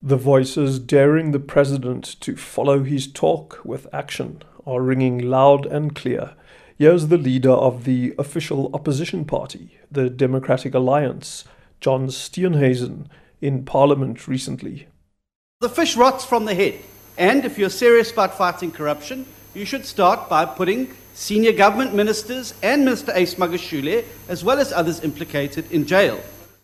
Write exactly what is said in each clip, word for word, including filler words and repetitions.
The voices daring the president to follow his talk with action are ringing loud and clear. Here's the leader of the official opposition party, the Democratic Alliance, John Steenhuisen, in Parliament recently. The fish rots from the head, and if you're serious about fighting corruption, you should start by putting senior government ministers and Minister Ace Magashule, as well as others implicated, in jail.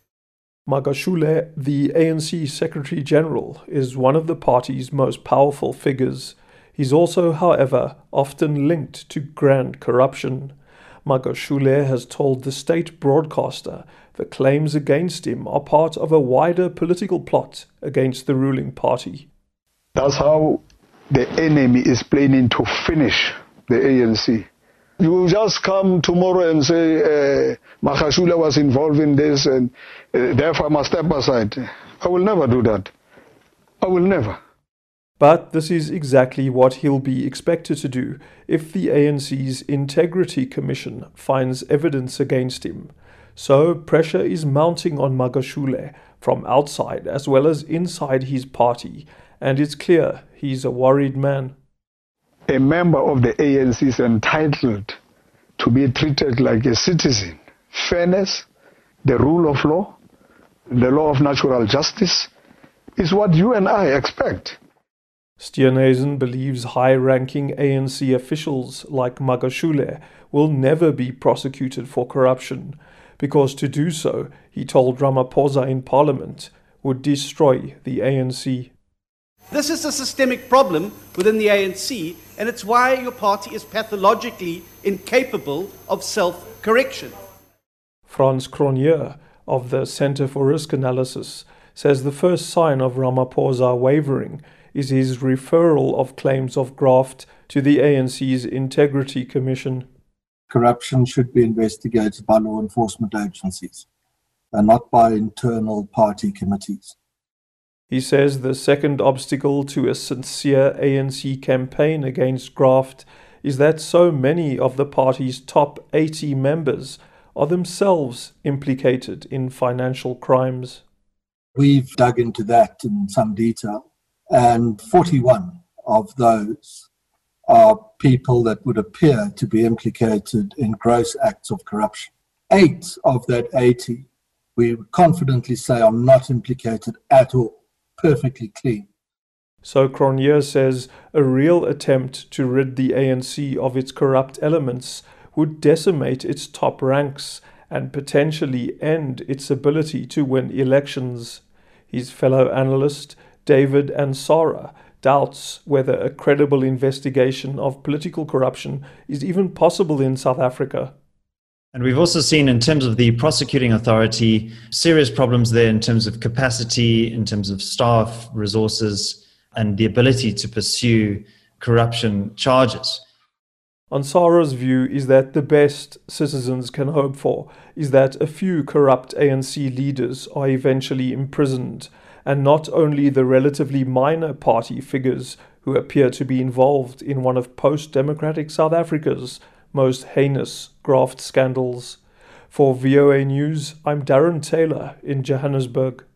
Magashule, the A N C Secretary General, is one of the party's most powerful figures. He's also, however, often linked to grand corruption. Magashule has told the state broadcaster the claims against him are part of a wider political plot against the ruling party. That's how the enemy is planning to finish the A N C. You will just come tomorrow and say, uh, Magashule was involved in this and uh, therefore I must step aside. I will never do that. I will never. But this is exactly what he'll be expected to do if the A N C's Integrity Commission finds evidence against him. So pressure is mounting on Magashule from outside as well as inside his party, and it's clear he's a worried man. A member of the A N C is entitled to be treated like a citizen. Fairness, the rule of law, the law of natural justice is what you and I expect. Steenhuisen believes high-ranking A N C officials like Magashule will never be prosecuted for corruption, because to do so, he told Ramaphosa in Parliament, would destroy the A N C. This is a systemic problem within the A N C, and it's why your party is pathologically incapable of self-correction. Frans Cronje of the Centre for Risk Analysis says the first sign of Ramaphosa wavering is his referral of claims of graft to the A N C's Integrity Commission. Corruption should be investigated by law enforcement agencies and not by internal party committees. He says the second obstacle to a sincere A N C campaign against graft is that so many of the party's top eighty members are themselves implicated in financial crimes. We've dug into that in some detail, and forty-one of those are people that would appear to be implicated in gross acts of corruption. Eight of that eighty, we confidently say, are not implicated at all. Perfectly clean. So Cronje says a real attempt to rid the A N C of its corrupt elements would decimate its top ranks and potentially end its ability to win elections. His fellow analyst, David Ansara, doubts whether a credible investigation of political corruption is even possible in South Africa. And we've also seen, in terms of the prosecuting authority, serious problems there in terms of capacity, in terms of staff, resources, and the ability to pursue corruption charges. Ansara's view is that the best citizens can hope for is that a few corrupt A N C leaders are eventually imprisoned, and not only the relatively minor party figures who appear to be involved in one of post-democratic South Africa's most heinous graft scandals. For V O A News, I'm Darren Taylor in Johannesburg.